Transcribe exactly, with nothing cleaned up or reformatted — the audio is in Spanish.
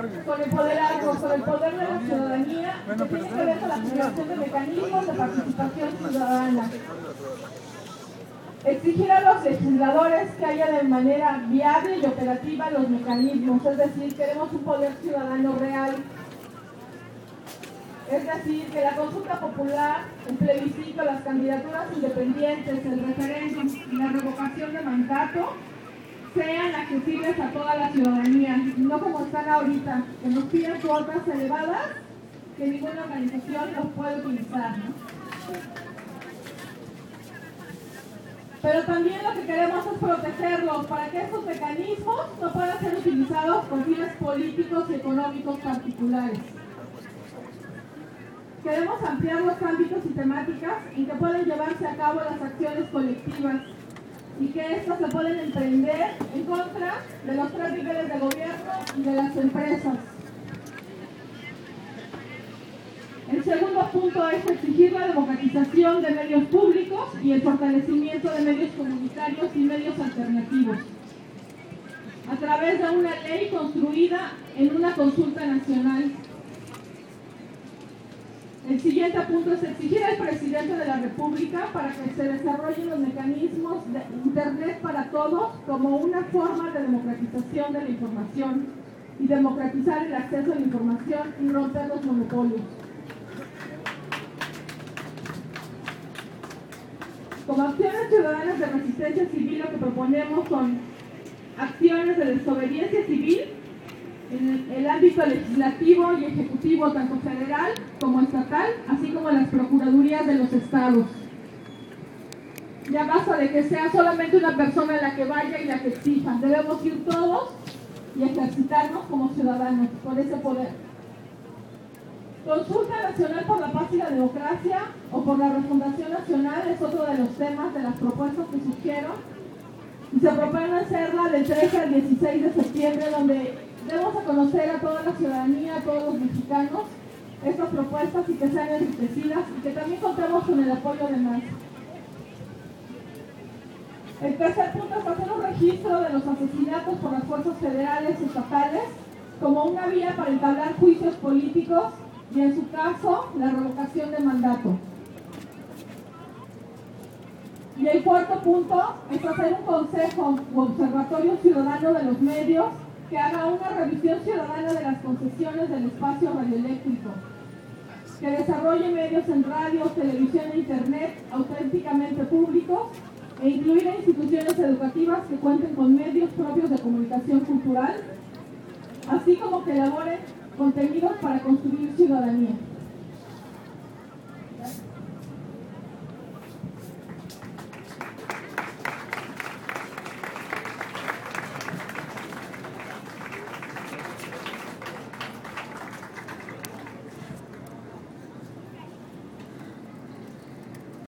con el poder, con el poder de la ciudadanía, que tiene que ver con la creación de mecanismos de participación ciudadana. Exigir a los legisladores que haya de manera viable y operativa los mecanismos, es decir, queremos un poder ciudadano real. Es decir, que la consulta popular, el plebiscito, las candidaturas independientes, el referéndum y la revocación de mandato sean accesibles a toda la ciudadanía, no como están ahorita, que nos piden cuotas elevadas que ninguna organización los puede utilizar, ¿no? Pero también lo que queremos es protegerlos para que estos mecanismos no puedan ser utilizados con fines políticos y económicos particulares. Queremos ampliar los ámbitos y temáticas en que pueden llevarse a cabo las acciones colectivas y que éstas se pueden emprender en contra de los tres niveles de gobierno y de las empresas. El segundo punto es exigir la democratización de medios públicos y el fortalecimiento de medios comunitarios y medios alternativos a través de una ley construida en una consulta nacional. El siguiente punto es exigir al presidente de la República para que se desarrollen los mecanismos de Internet para todos como una forma de democratización de la información y democratizar el acceso a la información y romper los monopolios. Como acciones ciudadanas de resistencia civil, lo que proponemos son acciones de desobediencia civil en el ámbito legislativo y ejecutivo, tanto federal como estatal, así como en las procuradurías de los estados. Ya basta de que sea solamente una persona la que vaya y la que exija. Debemos ir todos y ejercitarnos como ciudadanos con ese poder. Consulta nacional por la paz y la democracia o por la refundación nacional es otro de los temas de las propuestas que surgieron y se propone hacerla del trece al dieciséis de septiembre, donde debemos a conocer a toda la ciudadanía, a todos los mexicanos, estas propuestas y que sean enriquecidas y que también contemos con el apoyo de más. El tercer punto es hacer un registro de los asesinatos por las fuerzas federales y estatales como una vía para entablar juicios políticos y, en su caso, la revocación de mandato. Y el cuarto punto es hacer un consejo o observatorio ciudadano de los medios que haga una revisión ciudadana de las concesiones del espacio radioeléctrico, que desarrolle medios en radio, televisión e internet auténticamente públicos e incluir a instituciones educativas que cuenten con medios propios de comunicación cultural, así como que elaboren contenidos para construir ciudadanía.